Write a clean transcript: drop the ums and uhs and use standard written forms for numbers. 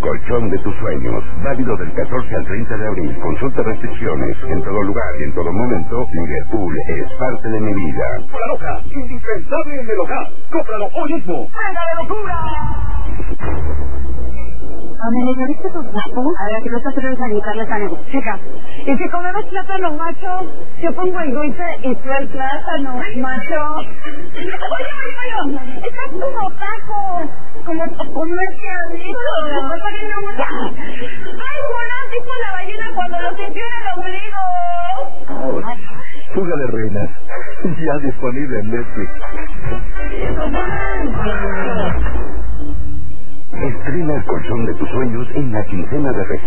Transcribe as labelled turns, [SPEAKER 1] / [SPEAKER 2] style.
[SPEAKER 1] colchón de tus sueños. Válido del 14 al 30 de abril. Consulta restricciones. En todo lugar y en todo momento, Liverpool es parte de mi vida.
[SPEAKER 2] La loca, indispensable en el hogar. Cómpralo hoy mismo. ¡Venga de locura!
[SPEAKER 3] ¿No viste tus guapos? A ver, aquí no estás haciendo sanitaria esta nego. Checa. Y si comemos plátano macho, yo pongo el dulce y tú el plátano macho. Oye, estás como Paco, como comercialito. Ay, Juan dijo la ballena cuando lo sintió en el ombligo.
[SPEAKER 4] Fuga de reinas. Ya disponible en Netflix.
[SPEAKER 1] Estrena el colchón de tus sueños en la quincena de